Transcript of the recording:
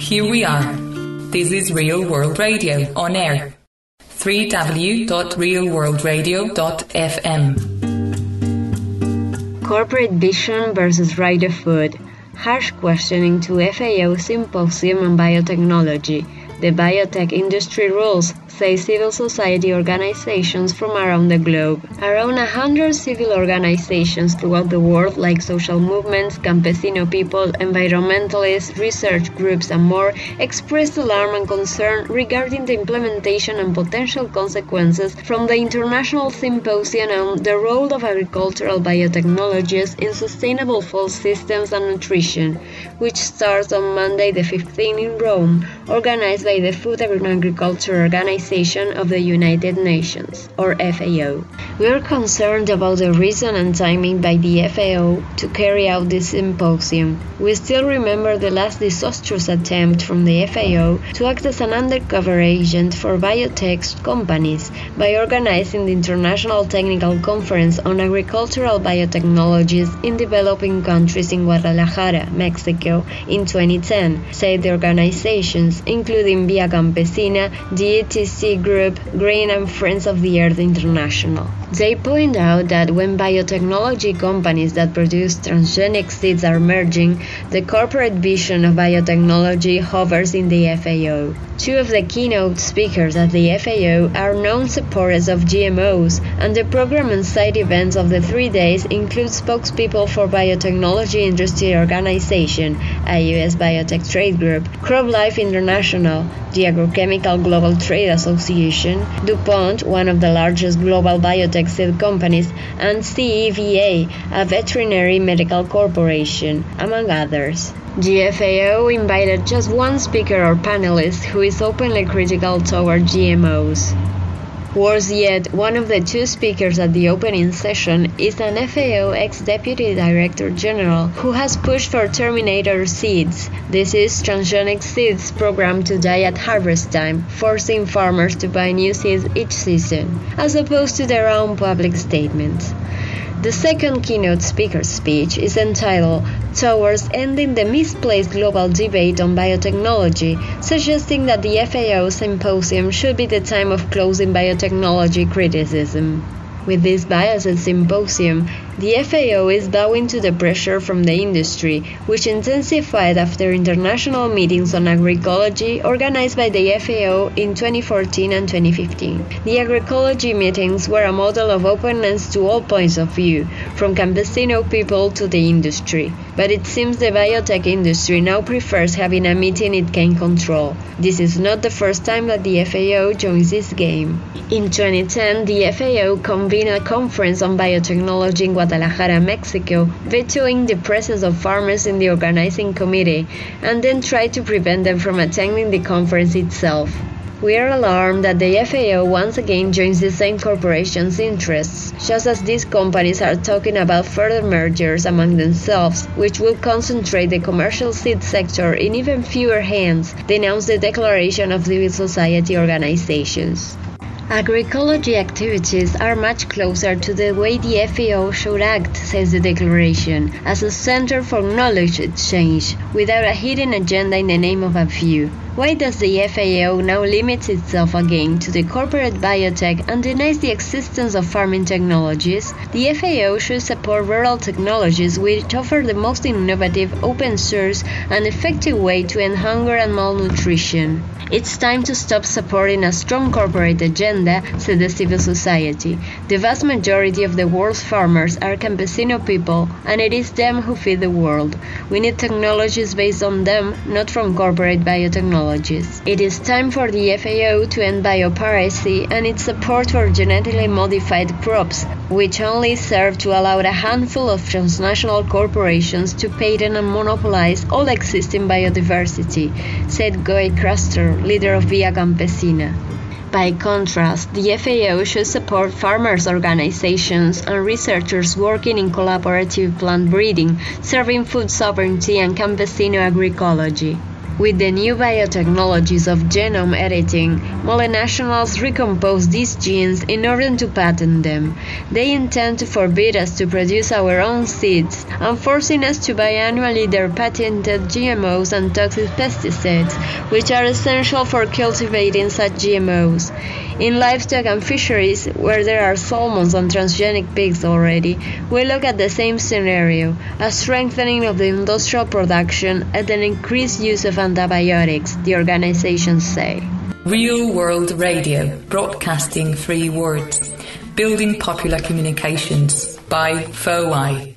Here we are. This is Real World Radio on air. www.realworldradio.fm. Corporate vision versus right of food. Harsh questioning to FAO Symposium on Biotechnology. The biotech industry rules, say civil society organizations from around the globe. Around 100 civil organizations throughout the world, like social movements, campesino people, environmentalists, research groups, and more, expressed alarm and concern regarding the implementation and potential consequences from the International Symposium on the Role of Agricultural Biotechnologies in Sustainable Food Systems and Nutrition, which starts on Monday the 15th in Rome, organized by the Food and Agriculture Organization of the United Nations, or FAO. We are concerned about the reason and timing by the FAO to carry out this symposium. We still remember the last disastrous attempt from the FAO to act as an undercover agent for biotech companies by organizing the International Technical Conference on Agricultural Biotechnologies in developing countries in Guadalajara, Mexico, in 2010, said the organizations, including Via Campesina, the ETC Group, Green and Friends of the Earth International. They point out that when biotechnology companies that produce transgenic seeds are merging, the corporate vision of biotechnology hovers in the FAO. Two of the keynote speakers at the FAO are known supporters of GMOs, and the program and side events of the 3 days include spokespeople for Biotechnology Industry Organization, a US biotech trade group, CropLife International, the Agrochemical Global Trade Association, DuPont, one of the largest global biotech seed companies, and CEVA, a veterinary medical corporation, among others. The FAO invited just one speaker or panelist who is openly critical toward GMOs. Worse yet, one of the two speakers at the opening session is an FAO ex-Deputy Director General who has pushed for Terminator seeds. This is transgenic seeds programmed to die at harvest time, forcing farmers to buy new seeds each season, as opposed to their own public statements. The second keynote speaker's speech is entitled Towards Ending the Misplaced Global Debate on Biotechnology, suggesting that the FAO Symposium should be the time of closing biotechnology criticism. With this biased symposium, the FAO is bowing to the pressure from the industry, which intensified after international meetings on agroecology organized by the FAO in 2014 and 2015. The agroecology meetings were a model of openness to all points of view, from campesino people to the industry. But it seems the biotech industry now prefers having a meeting it can control. This is not the first time that the FAO joins this game. In 2010, the FAO convened a conference on biotechnology in Guadalajara, Mexico, vetoing the presence of farmers in the organizing committee, and then tried to prevent them from attending the conference itself. We are alarmed that the FAO once again joins the same corporations' interests, just as these companies are talking about further mergers among themselves, which will concentrate the commercial seed sector in even fewer hands, denounced the Declaration of Civil Society Organizations. Agroecology activities are much closer to the way the FAO should act, says the declaration, as a center for knowledge exchange, without a hidden agenda in the name of a few. Why does the FAO now limit itself again to the corporate biotech and denies the existence of farming technologies? The FAO should support rural technologies which offer the most innovative, open source, and effective way to end hunger and malnutrition. It's time to stop supporting a strong corporate agenda, said the civil society. The vast majority of the world's farmers are campesino people, and it is them who feed the world. We need technologies based on them, not from corporate biotechnologies. It is time for the FAO to end biopiracy and its support for genetically modified crops, which only serve to allow a handful of transnational corporations to patent and monopolize all existing biodiversity, said Guy Craster, leader of Via Campesina. By contrast, the FAO should support farmers' organizations and researchers working in collaborative plant breeding, serving food sovereignty and campesino agroecology. With the new biotechnologies of genome editing, multinationals recompose these genes in order to patent them. They intend to forbid us to produce our own seeds and forcing us to buy annually their patented GMOs and toxic pesticides, which are essential for cultivating such GMOs. In livestock and fisheries, where there are salmons and transgenic pigs already, we look at the same scenario, a strengthening of the industrial production and an increased use of antibiotics, the organizations say. Real World Radio, broadcasting 3 words, building popular communications by FOI.